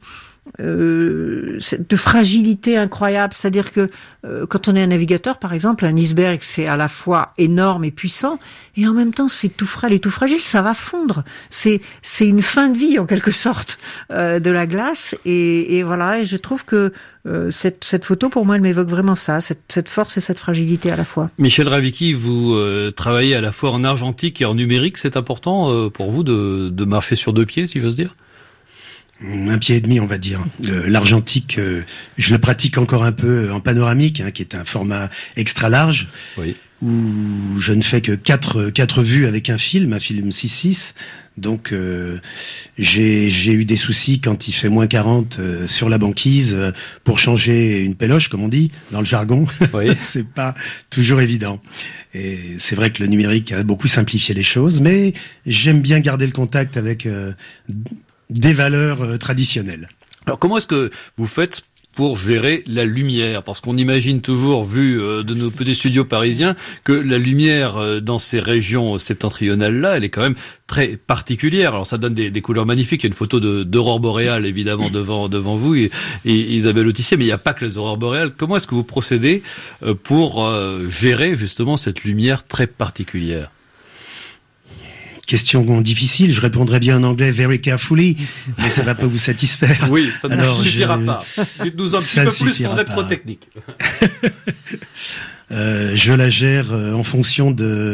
Speaker 4: fragilité incroyable, c'est-à-dire que quand on est un navigateur, par exemple, un iceberg, c'est à la fois énorme et puissant, et en même temps c'est tout frêle et tout fragile, ça va fondre. C'est une fin de vie en quelque sorte de la glace, et voilà. Et je trouve que cette photo, pour moi, elle m'évoque vraiment ça, cette force et cette fragilité à la fois.
Speaker 3: Michel Ravicki, vous travaillez à la fois en argentique et en numérique. C'est important pour vous de marcher sur deux pieds, si j'ose dire?
Speaker 6: Un pied et demi, on va dire. L'argentique, je le pratique encore un peu en panoramique, hein, qui est un format extra large, oui, où je ne fais que 4 vues avec un film 6:6. Donc j'ai eu des soucis quand il fait moins 40 sur la banquise pour changer une péloche, comme on dit dans le jargon. Oui. C'est pas toujours évident. Et c'est vrai que le numérique a beaucoup simplifié les choses, mais j'aime bien garder le contact avec des valeurs traditionnelles.
Speaker 3: Alors comment est-ce que vous faites pour gérer la lumière? Parce qu'on imagine toujours, vu de nos petits studios parisiens, que la lumière dans ces régions septentrionales-là, elle est quand même très particulière. Alors ça donne des couleurs magnifiques. Il y a une photo d'aurore boréale, évidemment, devant vous, et Isabelle Autissier, mais il n'y a pas que les aurores boréales. Comment est-ce que vous procédez pour gérer justement cette lumière très particulière?
Speaker 6: Question difficile, je répondrai bien en anglais very carefully, mais ça va pas vous satisfaire.
Speaker 3: Oui, ça ne suffira pas. Dites-nous un petit peu plus sans être trop technique.
Speaker 6: Je la gère en fonction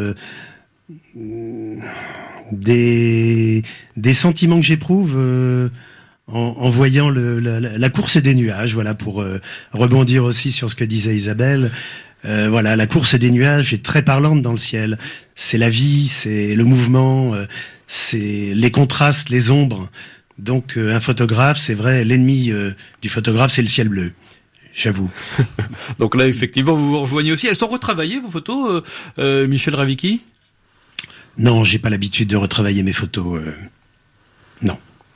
Speaker 6: des sentiments que j'éprouve en voyant la course des nuages, voilà, pour rebondir aussi sur ce que disait Isabelle. Voilà, la course des nuages est très parlante dans le ciel. C'est la vie, c'est le mouvement, c'est les contrastes, les ombres. Donc un photographe, c'est vrai, l'ennemi du photographe, c'est le ciel bleu. J'avoue.
Speaker 3: Donc là, effectivement, vous vous rejoignez aussi. Elles sont retravaillées, vos photos, Michel Ravicki?
Speaker 6: Non, j'ai pas l'habitude de retravailler mes photos. Non.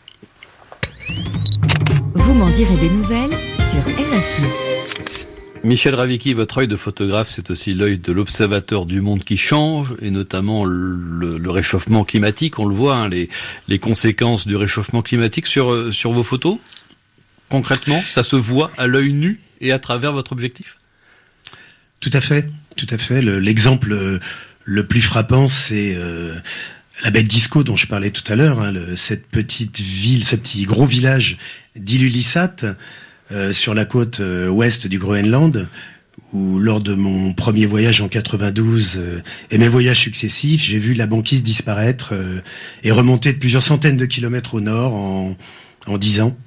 Speaker 7: Vous m'en direz des nouvelles sur RFI.
Speaker 3: Michel Ravicki, votre œil de photographe, c'est aussi l'œil de l'observateur du monde qui change, et notamment le réchauffement climatique. On le voit, hein, les conséquences du réchauffement climatique sur vos photos. Concrètement, ça se voit à l'œil nu et à travers votre objectif?
Speaker 6: Tout à fait, tout à fait. L'exemple le plus frappant, c'est la baie de Disko dont je parlais tout à l'heure, hein, cette petite ville, ce petit gros village d'Ilulissat, sur la côte ouest du Groenland, où lors de mon premier voyage en 92 et mes voyages successifs, j'ai vu la banquise disparaître et remonter de plusieurs centaines de kilomètres au nord en 10 ans.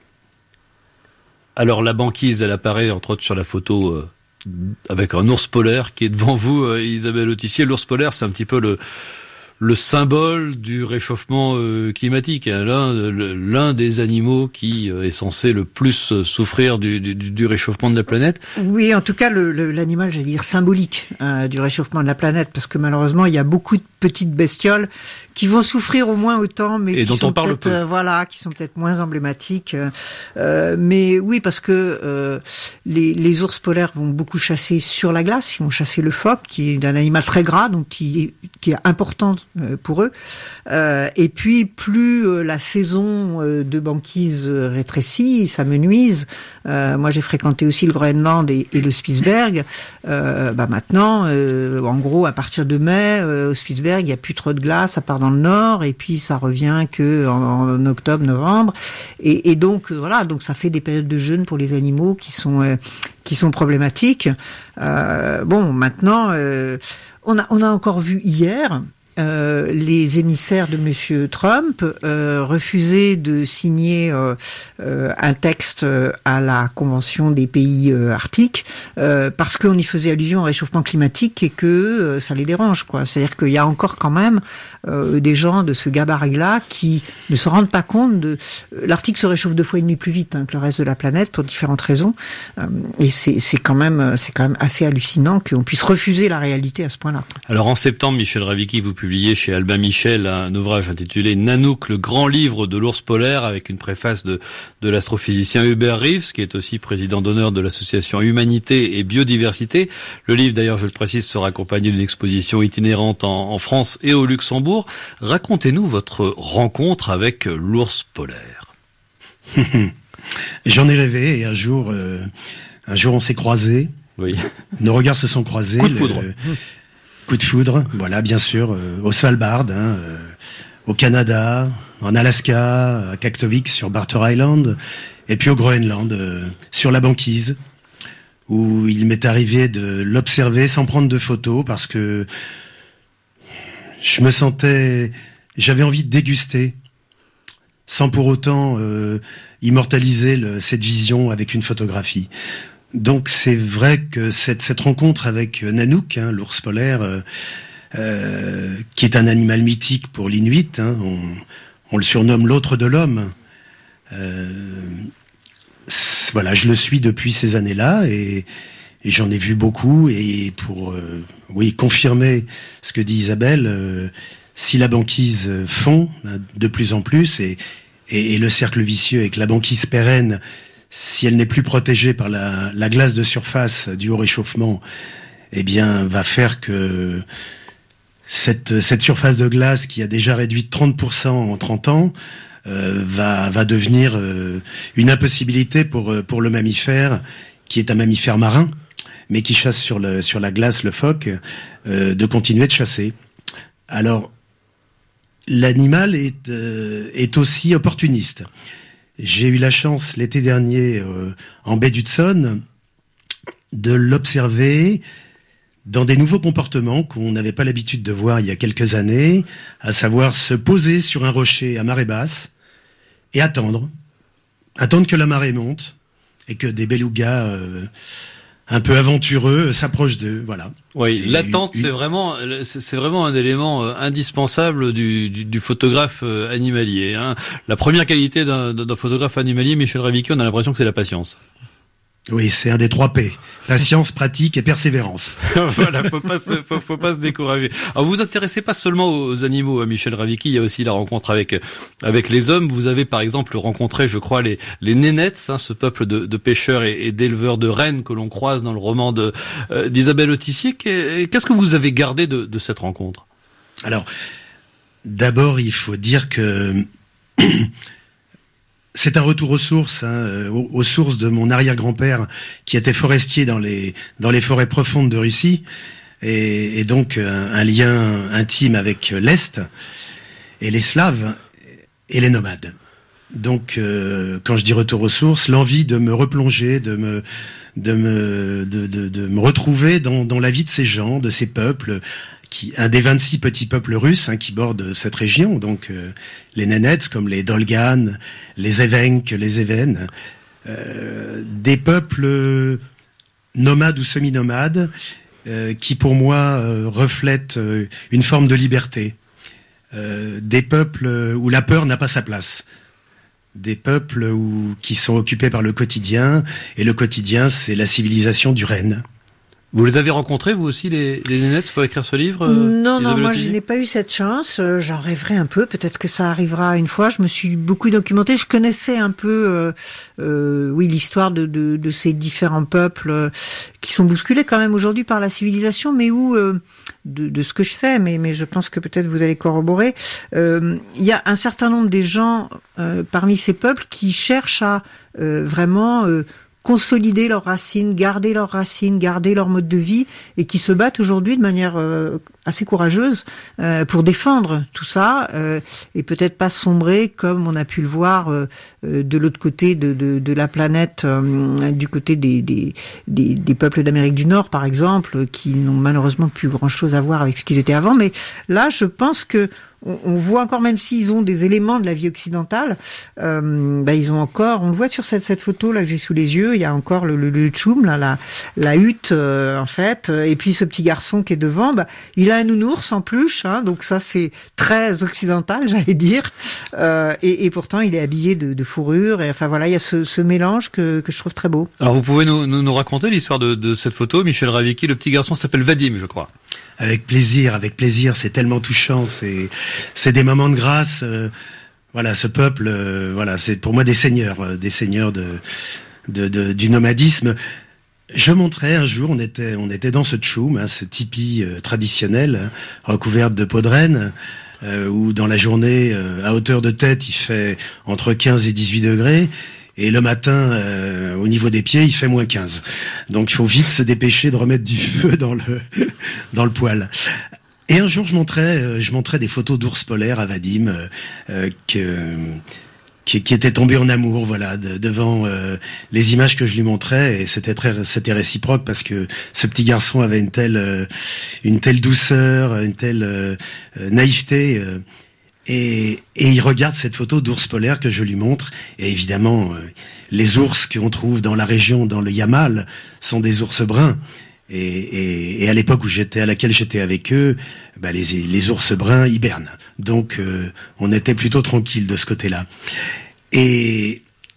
Speaker 3: Alors la banquise, elle apparaît entre autres sur la photo avec un ours polaire qui est devant vous, Isabelle Autissier. L'ours polaire, c'est un petit peu le symbole du réchauffement climatique, hein. L'un des animaux qui est censé le plus souffrir du réchauffement de la planète.
Speaker 4: Oui, en tout cas, l'animal, j'allais dire, symbolique du réchauffement de la planète, parce que malheureusement, il y a beaucoup de petites bestioles qui vont souffrir au moins autant, mais
Speaker 3: et
Speaker 4: qui
Speaker 3: dont
Speaker 4: sont
Speaker 3: on parle peu.
Speaker 4: Qui sont peut-être moins emblématiques. Mais oui, parce que les ours polaires vont beaucoup chasser sur la glace. Ils vont chasser le phoque, qui est un animal très gras, donc qui est important pour eux. Et puis, plus la saison de banquise rétrécit, ça me nuise. Moi, j'ai fréquenté aussi le Groenland et le Spitzberg. Maintenant, en gros, à partir de mai, au Spitzberg, il n'y a plus trop de glace, à part dans le nord, et puis ça revient que en octobre, novembre. Et donc, voilà, donc ça fait des périodes de jeûne pour les animaux qui sont problématiques. Maintenant, on a encore vu hier les émissaires de Monsieur Trump refusaient de signer un texte à la Convention des pays arctiques parce qu'on y faisait allusion au réchauffement climatique et que ça les dérange, quoi. C'est-à-dire qu'il y a encore quand même des gens de ce gabarit-là qui ne se rendent pas compte de l'Arctique se réchauffe 2,5 fois plus vite que le reste de la planète pour différentes raisons, et c'est quand même assez hallucinant qu'on puisse refuser la réalité à ce point-là.
Speaker 3: Alors en septembre, Michel Ravicki, vous publiez chez Albin Michel un ouvrage intitulé Nanook, le grand livre de l'ours polaire, avec une préface de l'astrophysicien Hubert Reeves, qui est aussi président d'honneur de l'association Humanité et Biodiversité. Le livre, d'ailleurs, je le précise, sera accompagné d'une exposition itinérante en France et au Luxembourg. Racontez-nous votre rencontre avec l'ours polaire.
Speaker 6: J'en ai rêvé et un jour on s'est croisés.
Speaker 3: Oui.
Speaker 6: Nos regards se sont croisés.
Speaker 3: Coup de foudre.
Speaker 6: Coup de foudre, voilà, bien sûr, au Svalbard, au Canada, en Alaska, à Kaktovik sur Barter Island, et puis au Groenland, sur la banquise, où il m'est arrivé de l'observer sans prendre de photos, parce que j'avais envie de déguster, sans pour autant immortaliser cette vision avec une photographie. Donc c'est vrai que cette rencontre avec Nanook, l'ours polaire, qui est un animal mythique pour l'Inuit, on le surnomme l'autre de l'homme. Voilà, je le suis depuis ces années-là et j'en ai vu beaucoup. Et pour confirmer ce que dit Isabelle, si la banquise fond de plus en plus et le cercle vicieux avec la banquise pérenne, si elle n'est plus protégée par la glace de surface due au réchauffement, va faire que cette surface de glace qui a déjà réduit de 30% en 30 ans, va devenir une impossibilité pour le mammifère, qui est un mammifère marin, mais qui chasse sur la glace, le phoque, de continuer de chasser. Alors, l'animal est aussi opportuniste. J'ai eu la chance l'été dernier en baie d'Hudson de l'observer dans des nouveaux comportements qu'on n'avait pas l'habitude de voir il y a quelques années, à savoir se poser sur un rocher à marée basse et attendre que la marée monte et que des belugas un peu aventureux s'approchent d'eux, voilà.
Speaker 3: Oui, l'attente, c'est vraiment un élément indispensable du photographe animalier. La première qualité d'un photographe animalier, Michel Ravicki, on a l'impression que c'est la patience.
Speaker 6: Oui, c'est un des 3 P. Patience, pratique et persévérance.
Speaker 3: Voilà, faut pas se décourager. Alors, vous vous intéressez pas seulement aux animaux, Michel Ravicki, il y a aussi la rencontre avec les hommes. Vous avez, par exemple, rencontré, je crois, les Nénets, ce peuple de pêcheurs et d'éleveurs de rennes que l'on croise dans le roman d'Isabelle Autissier. Qu'est-ce que vous avez gardé de cette rencontre?
Speaker 6: Alors, d'abord, il faut dire que c'est un retour aux sources, aux sources de mon arrière-grand-père qui était forestier dans les forêts profondes de Russie, et donc un lien intime avec l'Est et les Slaves et les nomades. Donc, quand je dis retour aux sources, l'envie de me replonger, de me retrouver dans la vie de ces gens, de ces peuples, un des 26 petits peuples russes qui bordent cette région. Donc, les Nénètes, comme les Dolganes, les Evenks, les Even, des peuples nomades ou semi-nomades, qui pour moi reflètent une forme de liberté. Des peuples où la peur n'a pas sa place. Des peuples qui sont occupés par le quotidien, et le quotidien, c'est la civilisation du renne.
Speaker 3: Vous les avez rencontrés, vous aussi, les Nénètes, pour écrire ce livre?
Speaker 4: Non, moi je n'ai pas eu cette chance. J'en rêverais un peu. Peut-être que ça arrivera une fois. Je me suis beaucoup documentée. Je connaissais un peu, l'histoire de ces différents peuples qui sont bousculés quand même aujourd'hui par la civilisation, mais où, de ce que je sais, mais je pense que peut-être vous allez corroborer, il y a un certain nombre des gens parmi ces peuples qui cherchent à vraiment consolider leurs racines, garder leur mode de vie, et qui se battent aujourd'hui de manière assez courageuse pour défendre tout ça, et peut-être pas sombrer comme on a pu le voir de l'autre côté de la planète, du côté des peuples d'Amérique du Nord par exemple, qui n'ont malheureusement plus grand-chose à voir avec ce qu'ils étaient avant. Mais là, je pense que on voit encore, même s'ils ont des éléments de la vie occidentale, ils ont encore, on le voit sur cette photo là que j'ai sous les yeux, il y a encore le tchoum, là, la hutte en fait, et puis ce petit garçon qui est devant, il a un nounours en peluche, donc ça c'est très occidental, j'allais dire, et pourtant il est habillé de fourrure, et enfin voilà, il y a ce mélange que je trouve très beau.
Speaker 3: Alors vous pouvez nous raconter l'histoire de cette photo, Michel Ravicki? Le petit garçon s'appelle Vadim, je crois.
Speaker 6: Avec plaisir, c'est tellement touchant, c'est des moments de grâce. Voilà, ce peuple, c'est pour moi des seigneurs du nomadisme. Je montrais un jour, on était dans ce tchoum, ce tipi traditionnel, recouvert de peau de renne, où dans la journée, à hauteur de tête, il fait entre 15 et 18 degrés. Et le matin, au niveau des pieds, il fait moins 15. Donc il faut vite se dépêcher de remettre du feu dans le poêle. Et un jour, je montrais des photos d'ours polaires à Vadim, qui était tombé en amour, devant les images que je lui montrais, et c'était réciproque, parce que ce petit garçon avait une telle douceur, une telle naïveté. Et il regarde cette photo d'ours polaire que je lui montre, et évidemment les ours qu'on trouve dans la région, dans le Yamal, sont des ours bruns, et à l'époque à laquelle j'étais avec eux, les ours bruns hibernent, donc on était plutôt tranquille de ce côté-là, et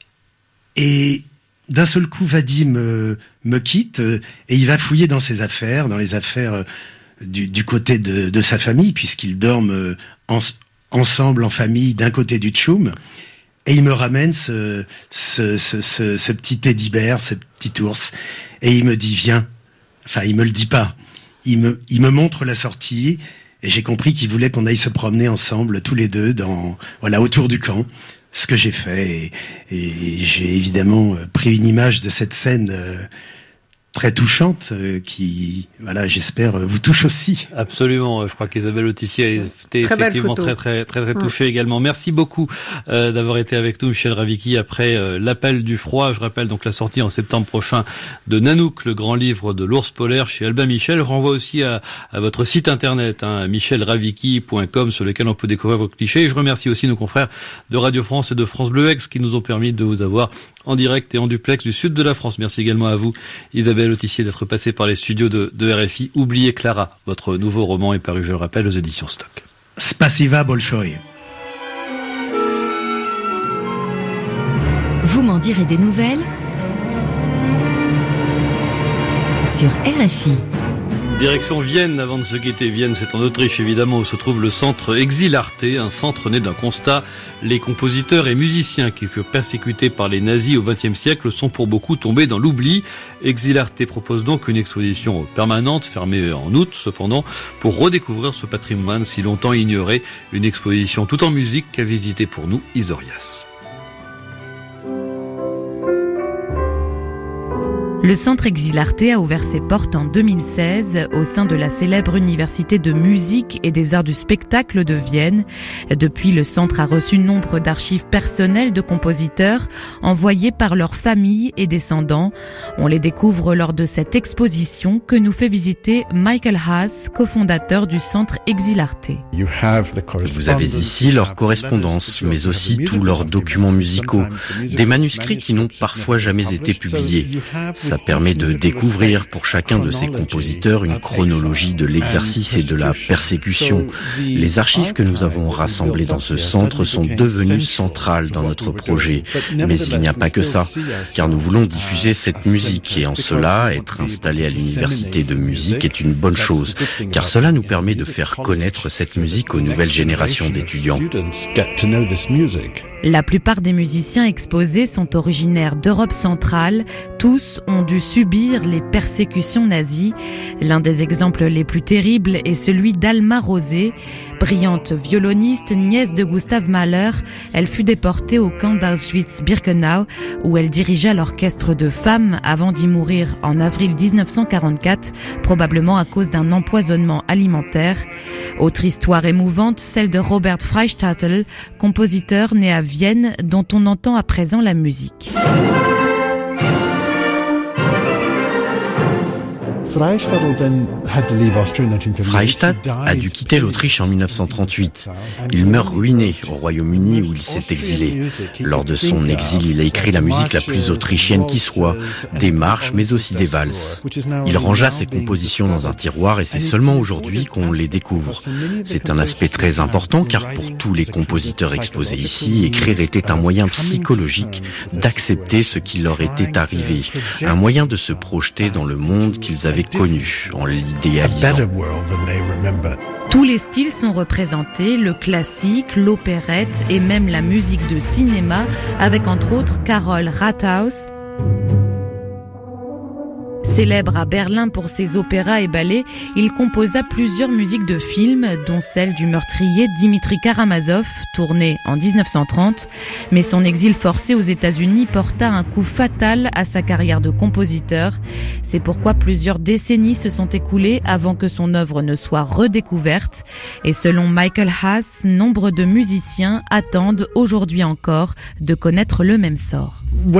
Speaker 6: d'un seul coup Vadim me quitte, et il va fouiller dans ses affaires, dans les affaires du côté de sa famille, puisqu'ils dorment ensemble en famille d'un côté du tchoum, et il me ramène ce petit teddy-bear, ce petit ours, et il me dit viens. Enfin, il me le dit pas. Il me montre la sortie, et j'ai compris qu'il voulait qu'on aille se promener ensemble tous les deux autour du camp. Ce que j'ai fait, et j'ai évidemment pris une image de cette scène très touchante, qui, j'espère, vous touche aussi.
Speaker 3: Absolument. Je crois qu'Isabelle Autissier a été effectivement très touchée également. Merci beaucoup d'avoir été avec nous, Michel Ravicki, après l'appel du froid. Je rappelle donc la sortie en septembre prochain de Nanook, le grand livre de l'ours polaire chez Albin Michel. Je renvoie aussi à votre site internet, michelravicki.com, sur lequel on peut découvrir vos clichés. Et je remercie aussi nos confrères de Radio France et de France Bleu Aix qui nous ont permis de vous avoir en direct et en duplex du sud de la France. Merci également à vous, Isabelle Autissier, d'être passée par les studios de RFI. Oubliez Clara, votre nouveau roman est paru, je le rappelle, aux éditions Stock.
Speaker 6: Spasiba Bolshoi.
Speaker 7: Vous m'en direz des nouvelles sur RFI.
Speaker 3: Direction Vienne, avant de se quitter. Vienne, c'est en Autriche évidemment, où se trouve le centre Exil Arte, un centre né d'un constat. Les compositeurs et musiciens qui furent persécutés par les nazis au XXe siècle sont pour beaucoup tombés dans l'oubli. Exil Arte propose donc une exposition permanente, fermée en août cependant, pour redécouvrir ce patrimoine si longtemps ignoré. Une exposition tout en musique qu'a visité pour nous Isorias.
Speaker 7: Le Centre Exilarte a ouvert ses portes en 2016 au sein de la célèbre Université de musique et des arts du spectacle de Vienne. Depuis, le centre a reçu nombre d'archives personnelles de compositeurs envoyées par leurs familles et descendants. On les découvre lors de cette exposition que nous fait visiter Michael Haas, cofondateur du Centre Exilarte.
Speaker 8: Vous avez ici leur correspondance, mais aussi tous leurs documents musicaux, des manuscrits qui n'ont parfois jamais été publiés. Ça permet de découvrir pour chacun de ces compositeurs une chronologie de l'exercice et de la persécution. Les archives que nous avons rassemblées dans ce centre sont devenues centrales dans notre projet. Mais il n'y a pas que ça, car nous voulons diffuser cette musique et en cela, être installé à l'université de musique est une bonne chose, car cela nous permet de faire connaître cette musique aux nouvelles générations d'étudiants.
Speaker 7: La plupart des musiciens exposés sont originaires d'Europe centrale. Tous ont dû subir les persécutions nazies. L'un des exemples les plus terribles est celui d'Alma Rosé. Brillante violoniste, nièce de Gustav Mahler, elle fut déportée au camp d'Auschwitz-Birkenau où elle dirigea l'orchestre de femmes avant d'y mourir en avril 1944, probablement à cause d'un empoisonnement alimentaire. Autre histoire émouvante, celle de Robert Freistatel, compositeur né à Vienne dont on entend à présent la musique.
Speaker 8: Freistadt a dû quitter l'Autriche en 1938. Il meurt ruiné au Royaume-Uni où il s'est exilé. Lors de son exil, il a écrit la musique la plus autrichienne qui soit, des marches mais aussi des valses. Il rangea ses compositions dans un tiroir et c'est seulement aujourd'hui qu'on les découvre. C'est un aspect très important car pour tous les compositeurs exposés ici, écrire était un moyen psychologique d'accepter ce qui leur était arrivé, un moyen de se projeter dans le monde qu'ils avaient connu en l'idéalisant.
Speaker 7: Tous les styles sont représentés, le classique, l'opérette et même la musique de cinéma, avec entre autres Karol Rathaus. Célèbre à Berlin pour ses opéras et ballets, il composa plusieurs musiques de films, dont celle du meurtrier Dimitri Karamazov, tournée en 1930. Mais son exil forcé aux États-Unis porta un coup fatal à sa carrière de compositeur. C'est pourquoi plusieurs décennies se sont écoulées avant que son œuvre ne soit redécouverte. Et selon Michael Haas, nombre de musiciens attendent aujourd'hui encore de connaître le même sort.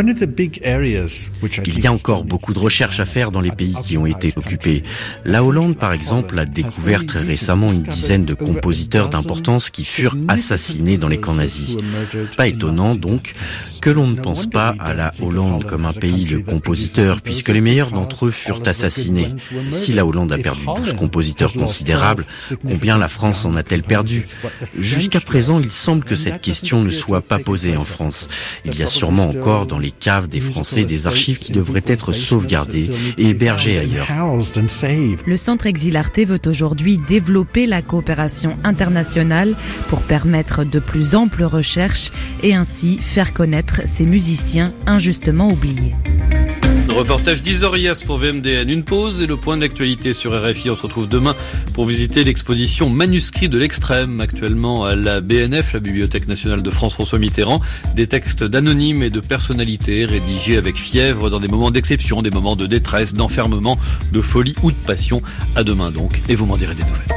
Speaker 8: Il y a encore beaucoup de recherches à faire dans les pays qui ont été occupés. La Hollande, par exemple, a découvert très récemment une dizaine de compositeurs d'importance qui furent assassinés dans les camps nazis. Pas étonnant, donc, que l'on ne pense pas à la Hollande comme un pays de compositeurs, puisque les meilleurs d'entre eux furent assassinés. Si la Hollande a perdu 12 compositeurs considérables, combien la France en a-t-elle perdu ? Jusqu'à présent, il semble que cette question ne soit pas posée en France. Il y a sûrement encore dans les caves des Français des archives qui devraient être sauvegardées et hébergées ailleurs.
Speaker 7: Le Centre Exilarte veut aujourd'hui développer la coopération internationale pour permettre de plus amples recherches et ainsi faire connaître ces musiciens injustement oubliés.
Speaker 3: Reportage d'Isorias pour VMDN. Une pause et le point de l'actualité sur RFI. On se retrouve demain pour visiter l'exposition Manuscrits de l'extrême, actuellement à la BNF, la Bibliothèque nationale de France François Mitterrand. Des textes d'anonymes et de personnalités rédigés avec fièvre dans des moments d'exception, des moments de détresse, d'enfermement, de folie ou de passion. À demain donc, et vous m'en direz des nouvelles.